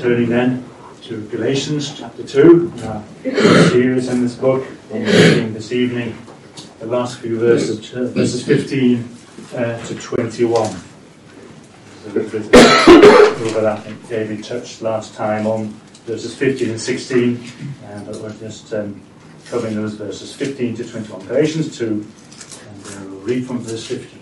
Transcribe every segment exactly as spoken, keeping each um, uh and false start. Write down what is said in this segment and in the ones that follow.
turning then to Galatians chapter two, our series in this book, and reading this evening the last few verses, verses fifteen uh, to twenty-one. There's a little bit over that I think David touched last time on verses fifteen and sixteen, uh, but we're just um, covering those verses fifteen to twenty-one. Galatians two, and uh, we'll read from verse fifteen.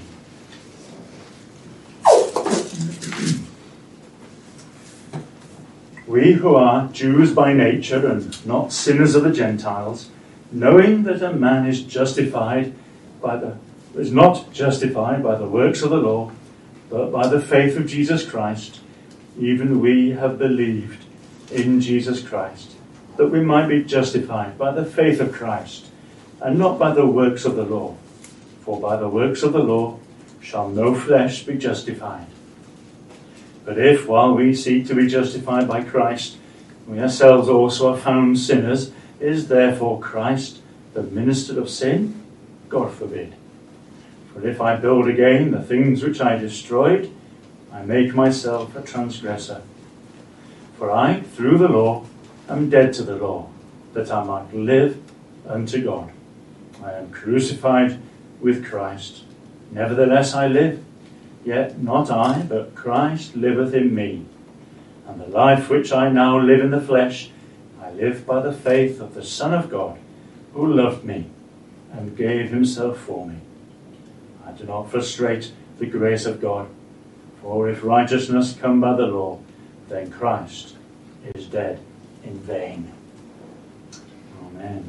We who are Jews by nature and not sinners of the Gentiles, knowing that a man is justified by the is not justified by the works of the law, but by the faith of Jesus Christ, even we have believed in Jesus Christ, that we might be justified by the faith of Christ, and not by the works of the law. For by the works of the law shall no flesh be justified. But if, while we seek to be justified by Christ, we ourselves also are found sinners, is therefore Christ the minister of sin? God forbid. For if I build again the things which I destroyed, I make myself a transgressor. For I, through the law, am dead to the law, that I might live unto God. I am crucified with Christ. Nevertheless I live. Yet not I, but Christ liveth in me. And the life which I now live in the flesh, I live by the faith of the Son of God, who loved me and gave himself for me. I do not frustrate the grace of God, for if righteousness come by the law, then Christ is dead in vain. Amen.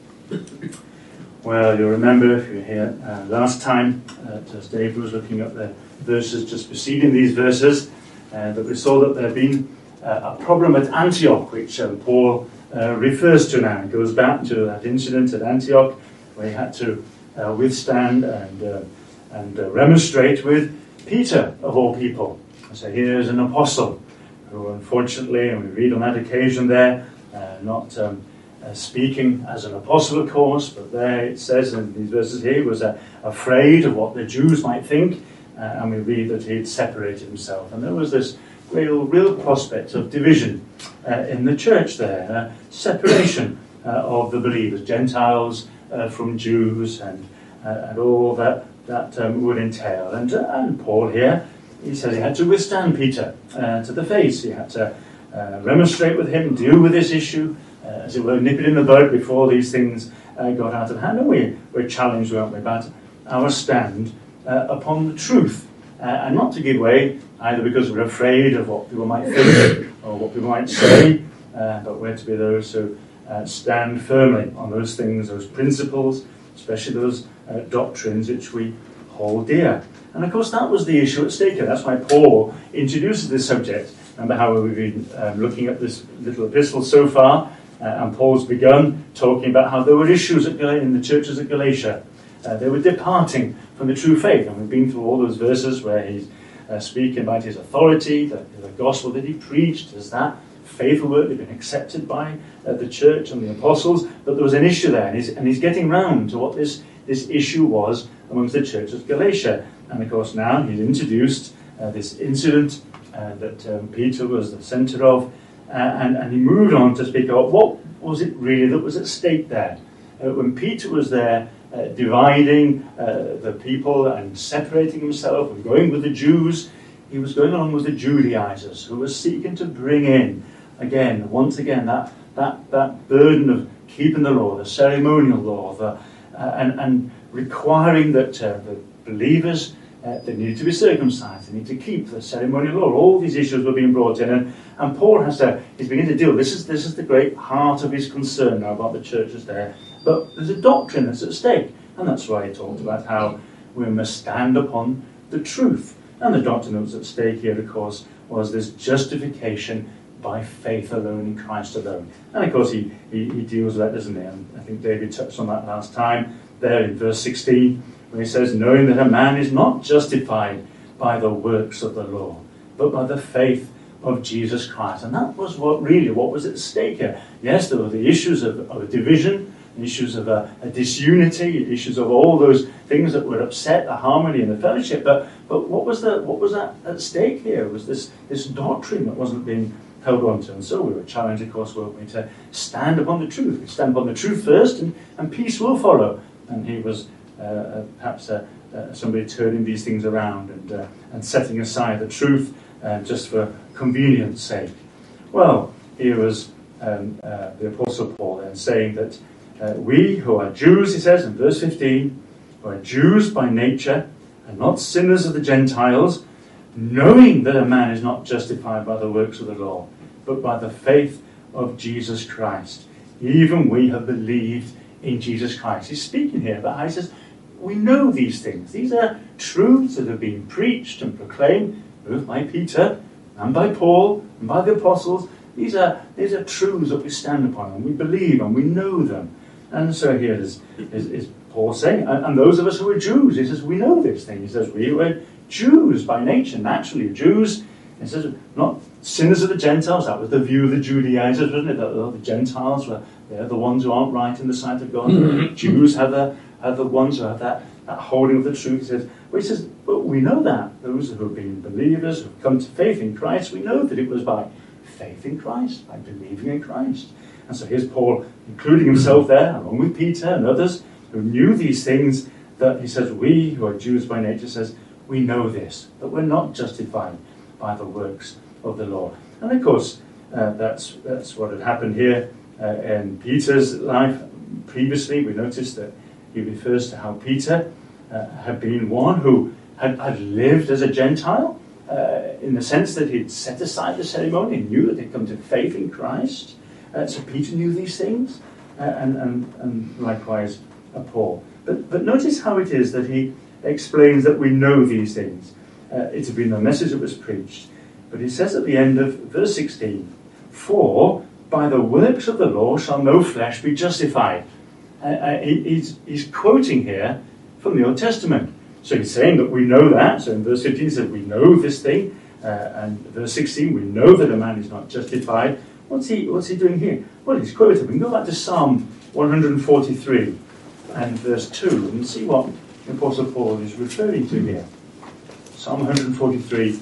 Well, you'll remember, if you were here uh, last time, uh, as David was looking at the verses just preceding these verses, uh, that we saw that there had been uh, a problem at Antioch, which um, Paul uh, refers to now. It goes back to that incident at Antioch, where he had to uh, withstand and, uh, and uh, remonstrate with Peter, of all people. So here's an apostle who, unfortunately, and we read on that occasion there, uh, not um, uh, speaking as an apostle, of course, but there it says in these verses here, he was uh, afraid of what the Jews might think. Uh, and we read that he had separated himself. And there was this real real prospect of division uh, in the church there, uh, separation uh, of the believers, Gentiles uh, from Jews, and uh, and all that that um, would entail. And, uh, and Paul here, he says he had to withstand Peter uh, to the face. He had to uh, remonstrate with him, deal with this issue, uh, as it were, nip it in the bud before these things uh, got out of hand. And we, we're challenged, weren't we, about our stand Uh, upon the truth, uh, and not to give way either because we're afraid of what people might think or what people might say, uh, but we're to be those who uh, stand firmly on those things, those principles, especially those uh, doctrines which we hold dear. And of course that was the issue at stake here. That's why Paul introduces this subject. Remember how we've been um, looking at this little epistle so far, uh, and Paul's begun talking about how there were issues at Gal- in the churches at Galatia. Uh, they were departing from the true faith. And we've been through all those verses where he's uh, speaking about his authority, the, the gospel that he preached, as that faithful word had been accepted by uh, the church and the apostles. But there was an issue there, and he's, and he's getting round to what this, this issue was amongst the church of Galatia. And of course now he's introduced uh, this incident uh, that um, Peter was the centre of, uh, and, and he moved on to speak about what was it really that was at stake there. Uh, when Peter was there, Uh, dividing uh, the people and separating himself and going with the Jews, he was going along with the Judaizers who were seeking to bring in, again, once again, that that, that burden of keeping the law, the ceremonial law, the, uh, and, and requiring that uh, the believers, uh, they needed to be circumcised, they need to keep the ceremonial law. All these issues were being brought in, and, and Paul has to, he's beginning to deal. This is, this is the great heart of his concern now about the churches there. But there's a doctrine that's at stake, and that's why he talked about how we must stand upon the truth. And the doctrine that was at stake here, of course, was this justification by faith alone in Christ alone. And of course he, he, he deals with that, doesn't he? And I think David touched on that last time, there in verse sixteen, where he says, knowing that a man is not justified by the works of the law, but by the faith of Jesus Christ. And that was what really what was at stake here. Yes, there were the issues of, of division, issues of a, a disunity, issues of all those things that would upset the harmony and the fellowship. But but what was the what was that at stake here? Was this this doctrine that wasn't being held on to. And so we were challenged, of course, weren't we, to stand upon the truth. We stand upon the truth first, and, and peace will follow. And he was uh, uh, perhaps uh, uh, somebody turning these things around and, uh, and setting aside the truth uh, just for convenience sake. Well, here was um, uh, the Apostle Paul then saying that uh, we who are Jews, he says in verse fifteen, who are Jews by nature and not sinners of the Gentiles, knowing that a man is not justified by the works of the law, but by the faith of Jesus Christ. Even we have believed in Jesus Christ. He's speaking here about how he says, we know these things. These are truths that have been preached and proclaimed both by Peter and by Paul and by the apostles. These are, these are truths that we stand upon and we believe and we know them. And so here is, is, is Paul saying, and, and those of us who are Jews, he says, we know this thing. He says, we were Jews by nature, naturally Jews. He says, not sinners of the Gentiles. That was the view of the Judaizers, wasn't it? That oh, the Gentiles were they're the ones who aren't right in the sight of God. Jews have the are the ones who have that, that holding of the truth. He says, well, he says, but we know that those who have been believers, who have come to faith in Christ, we know that it was by faith in Christ, by believing in Christ. And so here's Paul including himself there, along with Peter and others who knew these things, that he says, we who are Jews by nature, says, we know this, that we're not justified by the works of the law. And of course, uh, that's that's what had happened here uh, in Peter's life. Previously, we noticed that he refers to how Peter uh, had been one who had, had lived as a Gentile, uh, in the sense that he'd set aside the ceremony and knew that he'd come to faith in Christ. Uh, so Peter knew these things, uh, and, and, and likewise uh, Paul. But, but notice how it is that he explains that we know these things. Uh, it had been the message that was preached. But he says at the end of verse sixteen, for by the works of the law shall no flesh be justified. Uh, uh, he, he's, he's quoting here from the Old Testament. So he's saying that we know that. So in verse fifteen he says we know this thing. Uh, and verse sixteen, we know that a man is not justified. What's he, what's he doing here? Well, he's quoting. We can go back to Psalm one forty-three and verse two and see what the Apostle Paul is referring to here. Psalm one forty-three.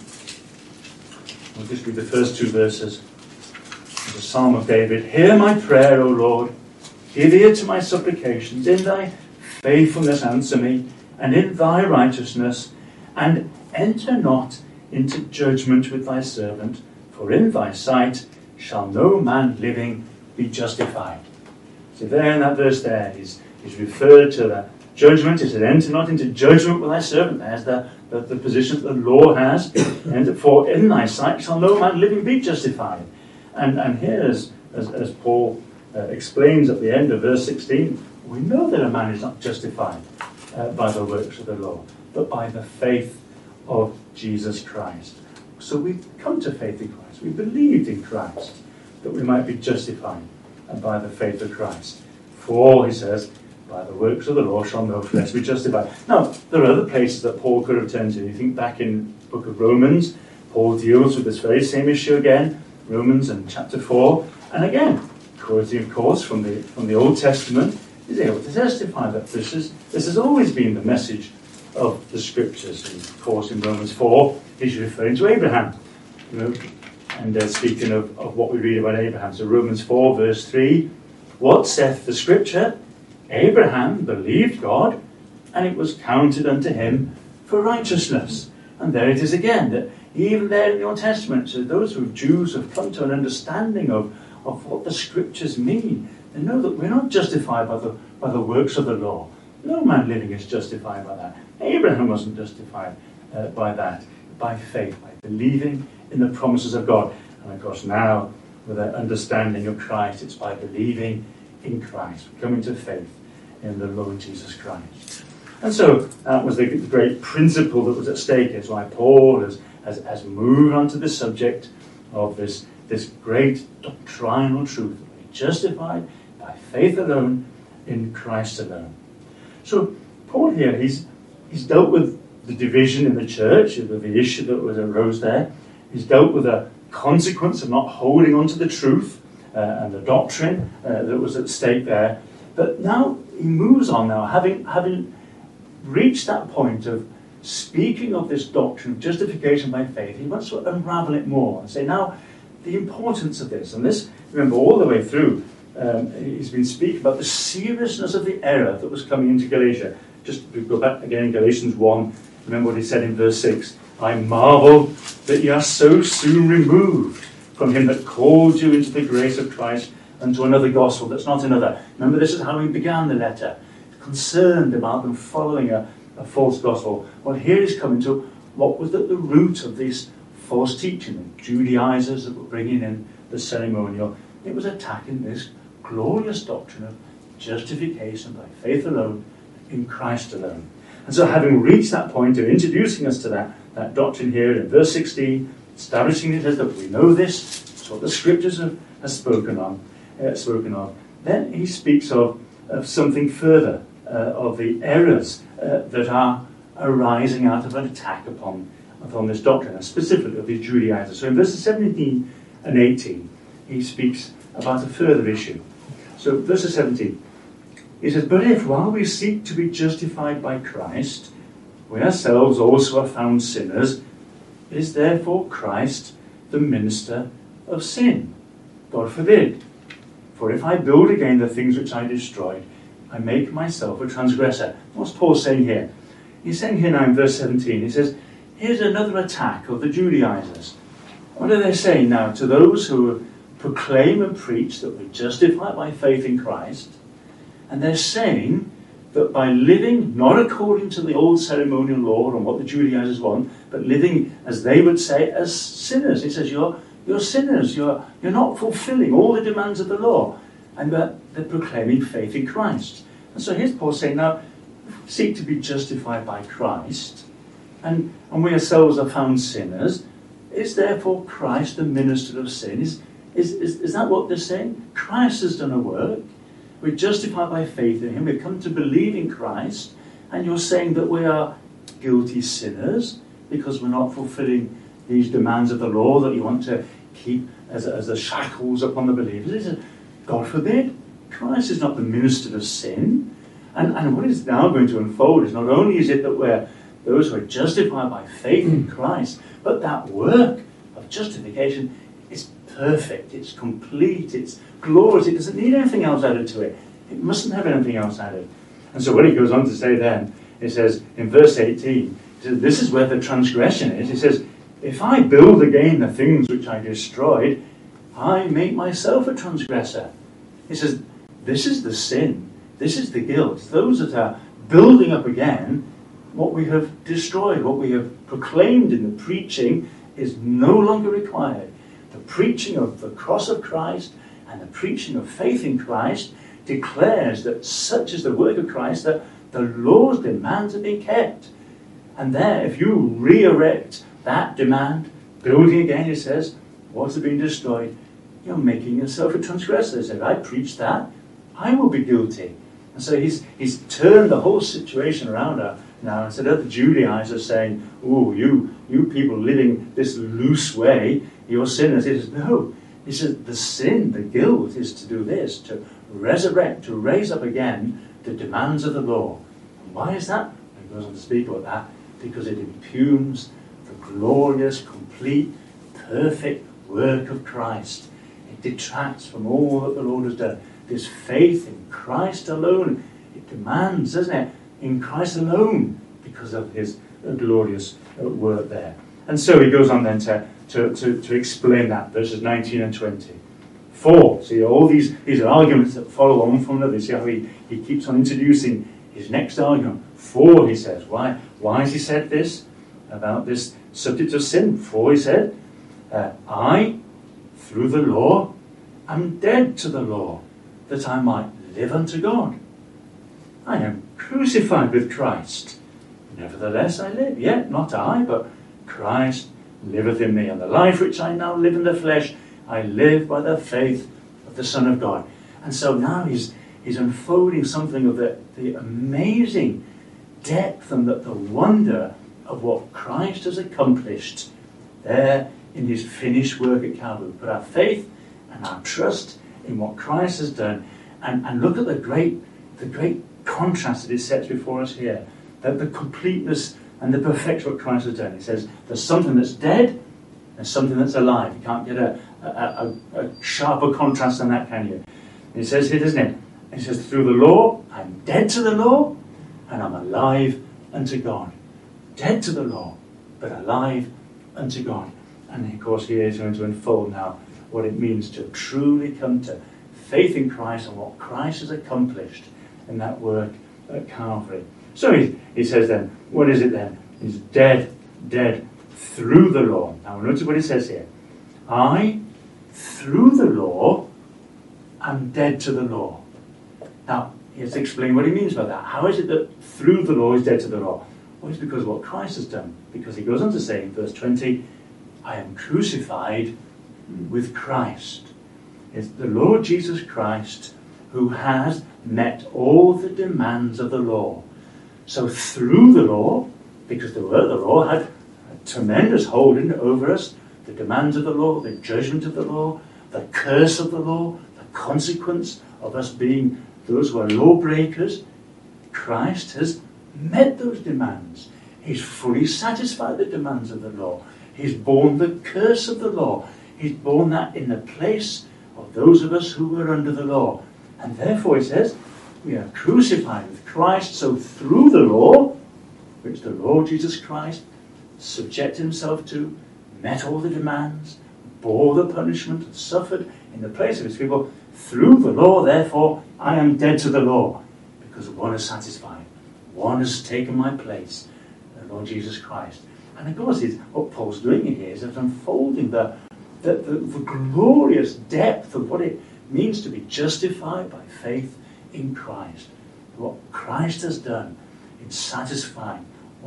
I'll just read the first two verses. It's a Psalm of David. Hear my prayer, O Lord. Give ear to my supplications. In thy faithfulness answer me, and in thy righteousness, and enter not into judgment with thy servant, for in thy sight shall no man living be justified. So there in that verse there, he's, he's referred to the judgment. He said, enter not into judgment with thy servant. There's the, the, the position that the law has. And for in thy sight shall no man living be justified. And, and here, as, as, as Paul uh, explains at the end of verse sixteen, we know that a man is not justified uh, by the works of the law, but by the faith of Jesus Christ. So we come to faith in Christ. We believed in Christ, that we might be justified by the faith of Christ. For, he says, by the works of the law shall no flesh be justified. Now, there are other places that Paul could have turned to. You think back in the book of Romans, Paul deals with this very same issue again, Romans and chapter four. And again, quoting, of course, from the from the Old Testament, is able to testify that this is this has always been the message of the Scriptures. And of course, in Romans four, he's referring to Abraham. You know, and uh, speaking of, of what we read about Abraham. So Romans four, verse three, what saith the Scripture? Abraham believed God, and it was counted unto him for righteousness. And there it is again, that even there in the Old Testament, so those who are Jews have come to an understanding of, of what the Scriptures mean. They know that we're not justified by the, by the works of the law. No man living is justified by that. Abraham wasn't justified uh, by that, by faith, by believing in the promises of God. And of course now, with an understanding of Christ, it's by believing in Christ, coming to faith in the Lord Jesus Christ. And so that was the great principle that was at stake. It's why Paul has, has, has moved on to the subject of this, this great doctrinal truth. That we're justified by faith alone, in Christ alone. So Paul here, he's, he's dealt with the division in the church, with the issue that was arose there. He's dealt with the consequence of not holding on to the truth uh, and the doctrine uh, that was at stake there. But now he moves on now, having, having reached that point of speaking of this doctrine of justification by faith. He wants to unravel it more and say, now, the importance of this. And this, remember, all the way through, um, he's been speaking about the seriousness of the error that was coming into Galatia. Just to go back again in Galatians one, remember what he said in verse six. I marvel that ye are so soon removed from him that called you into the grace of Christ unto another gospel that's not another. Remember, this is how he began the letter. Concerned about them following a, a false gospel. Well, here he's coming to what was at the root of this false teaching. The Judaizers that were bringing in the ceremonial. It was attacking this glorious doctrine of justification by faith alone, in Christ alone. And so having reached that point of introducing us to that, that doctrine here in verse sixteen, establishing it as that we know this, it's what the scriptures have, have spoken on, uh, spoken of, then he speaks of, of something further, uh, of the errors uh, that are arising out of an attack upon, upon this doctrine, and specifically of these Judaizers. So in verses seventeen and eighteen, he speaks about a further issue. So verse seventeen, he says, but if while we seek to be justified by Christ, we ourselves also are found sinners, is therefore Christ the minister of sin? God forbid. For if I build again the things which I destroyed, I make myself a transgressor. What's Paul saying here? He's saying here now in verse seventeen, he says, here's another attack of the Judaizers. What are they saying now to those who proclaim and preach that we're justified by faith in Christ? And they're saying that by living not according to the old ceremonial law and what the Judaizers want, but living, as they would say, as sinners. He says, you're, you're sinners. You're, you're not fulfilling all the demands of the law. And that they're proclaiming faith in Christ. And so here's Paul saying, now, seek to be justified by Christ, and, and we ourselves are found sinners. Is therefore Christ the minister of sin? Is, is, is, is that what they're saying? Christ has done a work. We're justified by faith in him. We've come to believe in Christ. And you're saying that we are guilty sinners because we're not fulfilling these demands of the law that you want to keep as, as the shackles upon the believers. He God forbid. Christ is not the minister of sin. And, and what is now going to unfold is not only is it that we're those who are justified by faith in Christ, but that work of justification is perfect, it's complete, it's glorious, it doesn't need anything else added to it. It mustn't have anything else added. And so what he goes on to say then, he says in verse eighteen, he says, this is where the transgression is. He says, if I build again the things which I destroyed, I make myself a transgressor. He says, this is the sin, this is the guilt. Those that are building up again what we have destroyed, what we have proclaimed in the preaching is no longer required. The preaching of the cross of Christ and the preaching of faith in Christ declares that such is the work of Christ that the law's demands have been kept. And there, if you re-erect that demand, building again, he says, what has been destroyed, you're making yourself a transgressor. He said, I preach that, I will be guilty. And so he's he's turned the whole situation around now. Instead of the Judaizers saying, oh, you, you people living this loose way, you're sinners. He says, no. He says, the sin, the guilt is to do this, to resurrect, to raise up again the demands of the law. And why is that? He goes on to speak about that. Because it impugns the glorious, complete, perfect work of Christ. It detracts from all that the Lord has done. This faith in Christ alone, it demands, doesn't it? In Christ alone, because of his uh, glorious uh, work there. And so he goes on then to, to, to, to explain that, verses nineteen and twenty. For, see, all these, these are arguments that follow on from that. You see how he, he keeps on introducing his next argument. For, he says, why? Why has he said this about this subject of sin? For, he said, uh, I, through the law, am dead to the law, that I might live unto God. I am crucified with Christ. Nevertheless I live, yet not I, but Christ liveth in me. And the life which I now live in the flesh, I live by the faith of the Son of God. And so now he's he's unfolding something of the, the amazing depth and the, the wonder of what Christ has accomplished there in his finished work at Calvary. Put our faith and our trust in what Christ has done. And, and look at the great the great contrast that it sets before us here. That the completeness and the perfection of what Christ has done. He says there's something that's dead and something that's alive. You can't get a, a, a, a sharper contrast than that, can you? It says here, doesn't it? It says, through the law, I'm dead to the law, and I'm alive unto God. Dead to the law, but alive unto God. And of course, he is going to unfold now what it means to truly come to faith in Christ and what Christ has accomplished in that work at Calvary. So he, he says then, what is it then? He's dead, dead through the law. Now notice what he says here. I, through the law, am dead to the law. Now, he has to explain what he means by that. How is it that through the law is dead to the law? Well, it's because of what Christ has done. Because he goes on to say in verse twenty, I am crucified with Christ. It's the Lord Jesus Christ who has met all the demands of the law. So through the law, because the word of the law had a tremendous holding over us, the demands of the law, the judgment of the law, the curse of the law, the consequence of us being those who are lawbreakers, Christ has met those demands. He's fully satisfied the demands of the law. He's borne the curse of the law. He's borne that in the place of those of us who were under the law. And therefore, it says, we are crucified with Christ. So through the law, which the Lord Jesus Christ subjected himself to, met all the demands, bore the punishment, and suffered in the place of his people, through the law, therefore, I am dead to the law, because one is satisfied. One has taken my place, the Lord Jesus Christ. And of course, it's, what Paul's doing here is unfolding the, the, the, the glorious depth of what it means to be justified by faith in Christ. What Christ has done in satisfying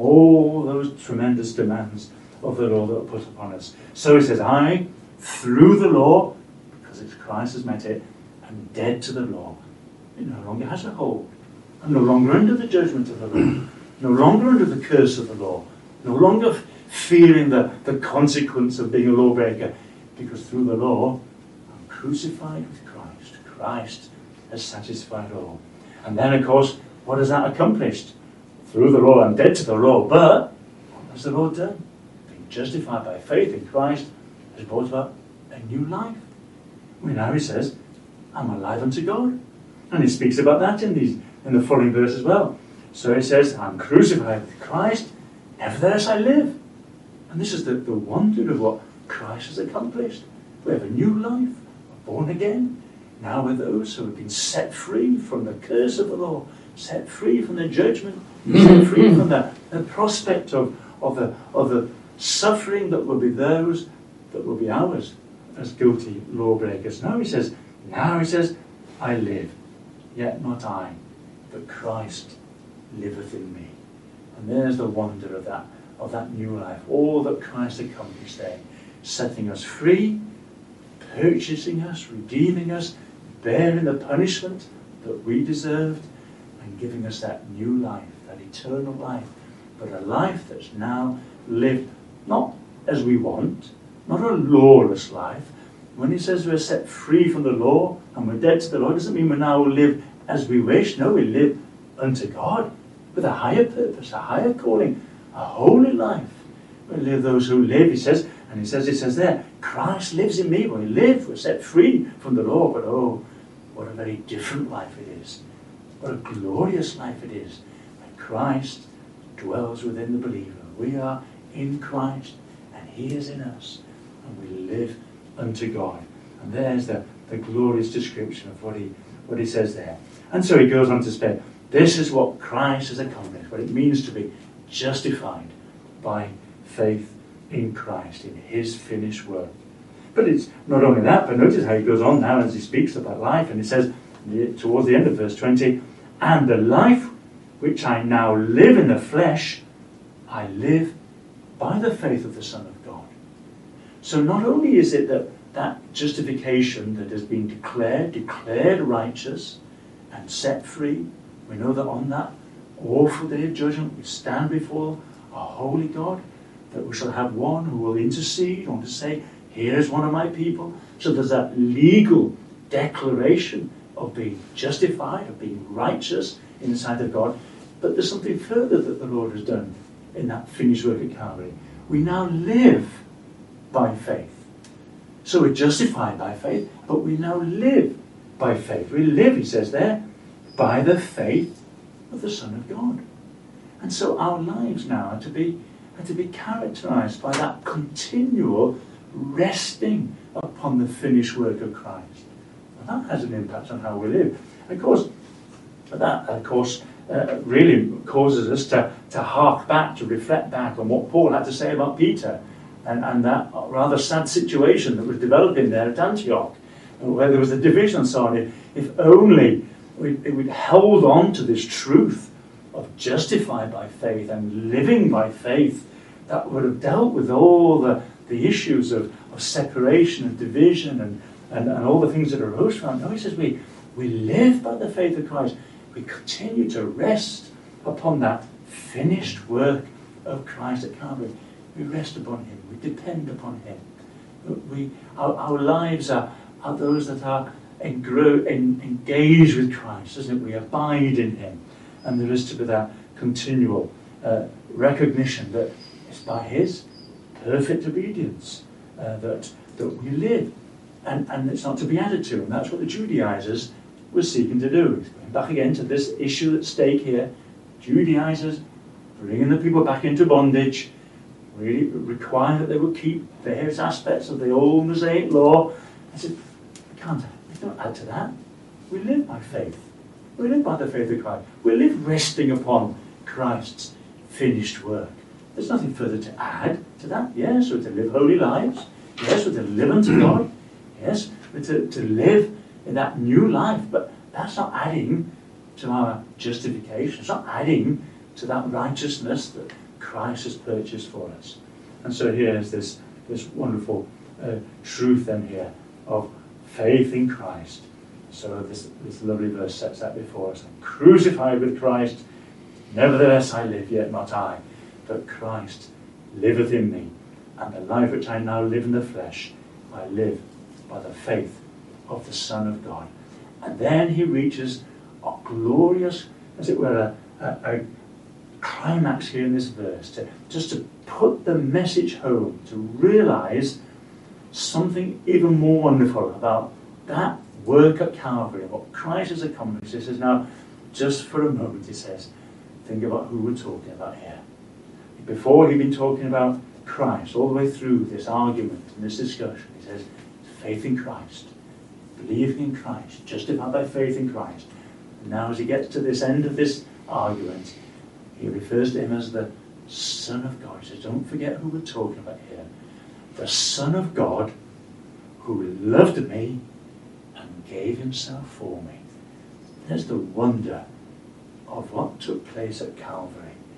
all those tremendous demands of the law that were put upon us. So he says, I, through the law, because it's Christ has met it, am dead to the law. It no longer has a hold. I'm no longer under the judgment of the law. No longer under the curse of the law. No longer fearing the, the consequence of being a lawbreaker. Because through the law, I'm crucified with Christ. Christ has satisfied all. And then, of course, what has that accomplished? Through the law, I'm dead to the law. But what has the Lord done? Being justified by faith in Christ has brought about a new life. I mean, now he says, I'm alive unto God. And he speaks about that in these in the following verse as well. So he says, I'm crucified with Christ, nevertheless I live. And this is the, the wonder of what Christ has accomplished. We have a new life, we're born again. Now we're those who have been set free from the curse of the law, set free from the judgment, set free from the, the prospect of, of, the, of the suffering that will be those that will be ours as guilty lawbreakers. Now he says, now he says, I live, yet not I, but Christ liveth in me. And there's the wonder of that, of that new life. All that Christ accomplished there, setting us free, purchasing us, redeeming us, bearing the punishment that we deserved, and giving us that new life, that eternal life, but a life that's now lived not as we want, not a lawless life. When he says we're set free from the law and we're dead to the law, it doesn't mean we now live as we wish. No, we live unto God with a higher purpose, a higher calling, a holy life. We live those who live, he says, and he says, it says there, Christ lives in me. When we live, we're set free from the law, but oh, what a very different life it is. What a glorious life it is that Christ dwells within the believer. We are in Christ and he is in us, and we live unto God. And there's the, the glorious description of what he what he says there. And so he goes on to say, this is what Christ has accomplished, what it means to be justified by faith in Christ, in his finished work. But it's not only that, but notice how he goes on now as he speaks about life, and he says towards the end of verse twenty, and the life which I now live in the flesh, I live by the faith of the Son of God. So not only is it that that justification that has been declared, declared righteous and set free, we know that on that awful day of judgment we stand before a holy God, that we shall have one who will intercede, on to say, here is one of my people. So there's that legal declaration of being justified, of being righteous in the sight of God. But there's something further that the Lord has done in that finished work at Calvary. We now live by faith. So we're justified by faith, but we now live by faith. We live, he says there, by the faith of the Son of God. And so our lives now are to be, are to be characterized by that continual resting upon the finished work of Christ. And that has an impact on how we live. Of course, that, of course, uh, really causes us to, to hark back, to reflect back on what Paul had to say about Peter and, and that rather sad situation that was developing there at Antioch, where there was a division and so on. If, if only we, we'd held on to this truth of justified by faith and living by faith, that would have dealt with all the, the issues of, of separation and division and, and, and all the things that arose from it. No, he says we, we live by the faith of Christ. We continue to rest upon that finished work of Christ at Calvary. We rest upon him. We depend upon him. We, our, our lives are, are those that are engro- en- engaged with Christ, isn't it? We abide in him. And there is to be that continual uh, recognition that it's by his perfect obedience uh, that, that we live. And, and it's not to be added to. And that's what the Judaizers were seeking to do. It's going back again to this issue at stake here. Judaizers bringing the people back into bondage, really requiring that they would keep various aspects of the old Mosaic law. I said, we can't, we don't add to that. We live by faith. We live by the faith of Christ. We live resting upon Christ's finished work. There's nothing further to add to that. Yes, we're to live holy lives. Yes, we're to live unto God. Yes, we're to, to live in that new life. But that's not adding to our justification. It's not adding to that righteousness that Christ has purchased for us. And so here is this, this wonderful uh, truth then here of faith in Christ. So this, this lovely verse sets that before us. I'm crucified with Christ, nevertheless I live, yet not I, but Christ liveth in me. And the life which I now live in the flesh, I live by the faith of the Son of God. And then he reaches a glorious, as it were, a, a, a climax here in this verse, to, just to put the message home, to realize something even more wonderful about that work at Calvary, what Christ has accomplished. He says, now, just for a moment, he says, think about who we're talking about here. Before he'd been talking about Christ, all the way through this argument and this discussion, he says, faith in Christ, believing in Christ, justified by faith in Christ. And now as he gets to this end of this argument, he refers to him as the Son of God. He says, don't forget who we're talking about here. The Son of God who loved me and gave himself for me. There's the wonder of what took place at Calvary.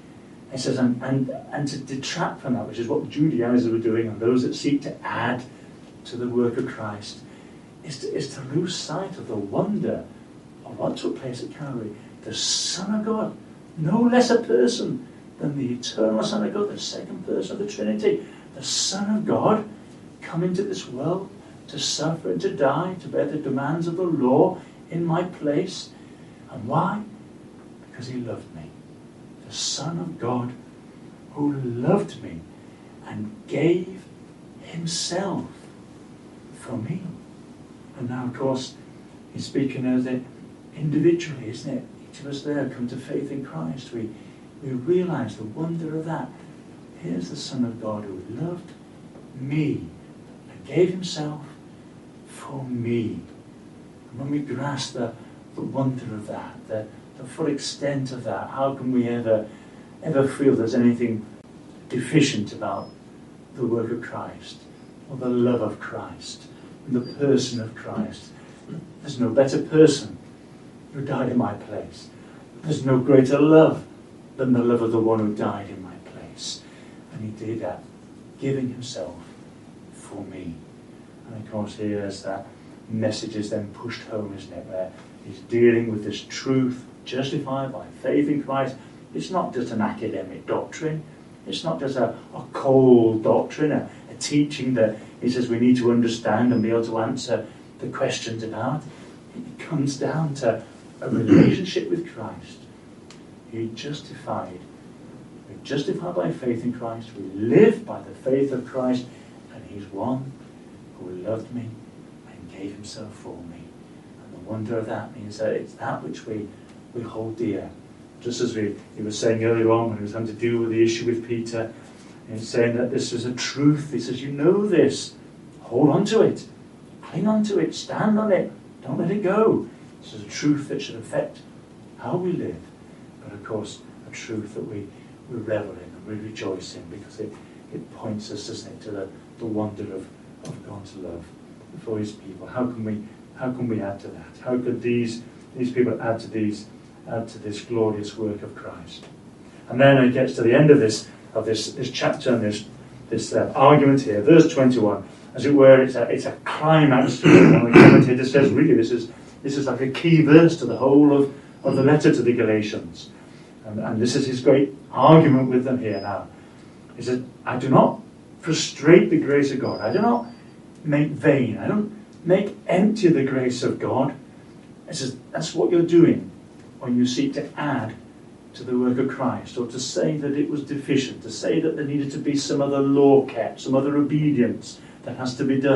He says, and, and, and to detract from that, which is what the Judaizers were doing, and those that seek to add to the work of Christ, is to, is to lose sight of the wonder of what took place at Calvary. The Son of God, no less a person than the eternal Son of God, the second person of the Trinity, the Son of God, come into this world to suffer and to die, to bear the demands of the law in my place. And why? Because he loved me. The Son of God who loved me and gave himself for me. And now, of course, he's speaking as it individually, isn't it? Each of us there come to faith in Christ. We, we realize the wonder of that. Here's the Son of God who loved me and gave himself for me. And when we grasp the, the wonder of that, the, the full extent of that, how can we ever, ever feel there's anything deficient about the work of Christ or the love of Christ and the person of Christ? There's no better person who died in my place. There's no greater love than the love of the one who died in my place. And he did that, giving himself for me. And of course here's that message is then pushed home, isn't it, where he's dealing with this truth, justified by faith in Christ. It's not just an academic doctrine. It's not just a, a cold doctrine, a, a teaching that he says we need to understand and be able to answer the questions about. It comes down to a relationship with Christ. He justified. We're justified by faith in Christ. We live by the faith of Christ. And he's one who loved me and gave himself for me. And the wonder of that means that it's that which we, we hold dear. Just as we, he was saying earlier on when he was having to deal with the issue with Peter, he's saying that this is a truth. He says, you know this. Hold on to it. Cling on to it. Stand on it. Don't let it go. This is a truth that should affect how we live. But of course, a truth that we, we revel in and we rejoice in, because it, it points us, doesn't it, to the, the wonder of, of God's love for his people. How can we how can we add to that? How could these these people add to these add to this glorious work of Christ? And then it gets to the end of this of this, this chapter and this this uh, argument here, verse twenty-one. As it were, it's a it's a climax to it. And the commentator says, really, this is this is like a key verse to the whole of, of the letter to the Galatians. And, and this is his great argument with them here now. He said, I do not frustrate the grace of God. I do not make vain. I don't make empty the grace of God. He says, that's what you're doing when you seek to add to the work of Christ, or to say that it was deficient, to say that there needed to be some other law kept, some other obedience that has to be done.